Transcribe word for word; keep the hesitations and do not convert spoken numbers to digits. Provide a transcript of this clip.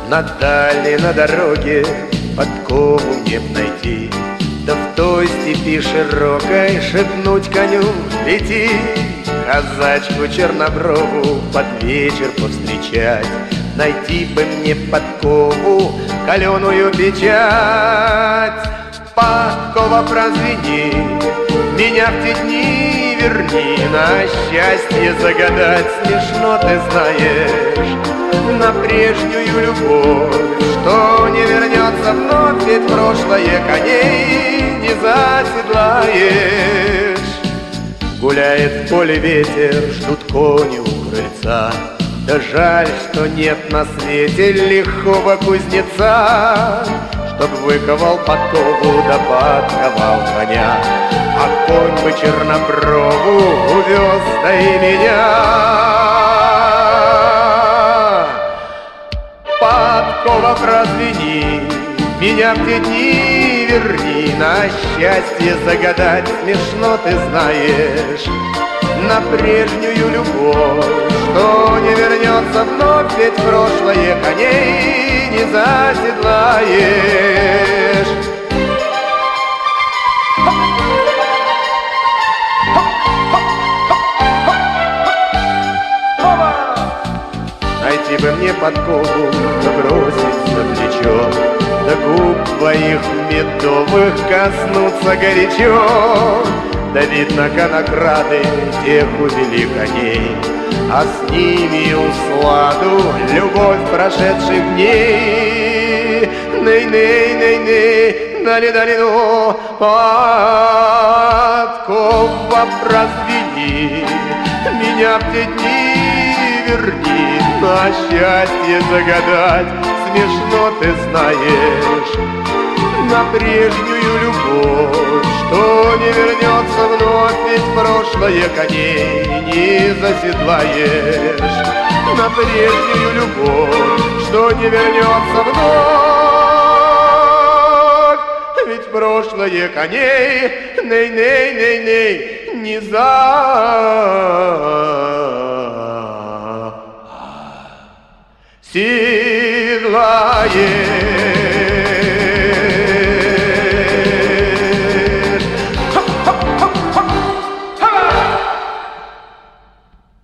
На дальней, на дороге подкову мне б найти, да в той степи широкой шепнуть коню: лети. Казачку черноброву под вечер повстречать, найти бы мне подкову, каленую печать. Подкова прозвени, меня в те дни верни, на счастье загадать смешно, ты знаешь, на прежнюю любовь, что не вернется вновь, ведь прошлое коней не заседлаешь. Гуляет в поле ветер, ждут кони у крыльца, да жаль, что нет на свете лихого кузнеца, чтоб выковал подкову да подковал коня, а конь бы черноброву увез, да и меня. Подкова прозвени, меня в те дни верни, на счастье загадать смешно, ты знаешь, на прежнюю любовь, что не вернется вновь, ведь прошлое коней не заседлаешь. Найти бы мне подкову, да бросить на плечо, да губ твоих медовых коснуться горячо. Да видно, конокрады тех увели коней, а с ними усладу любовь прошедших дней. Ней-ней-ней-ней, дали-дали-но, подкова прозвени, меня в те дни верни, на счастье загадать смешно, ты знаешь, на прежнюю любовь, что не вернется вновь, ведь прошлое коней не заседлаешь. На прежнюю любовь, что не вернется вновь, ведь прошлое коней, ней-ней-ней-ней, не заседлаешь.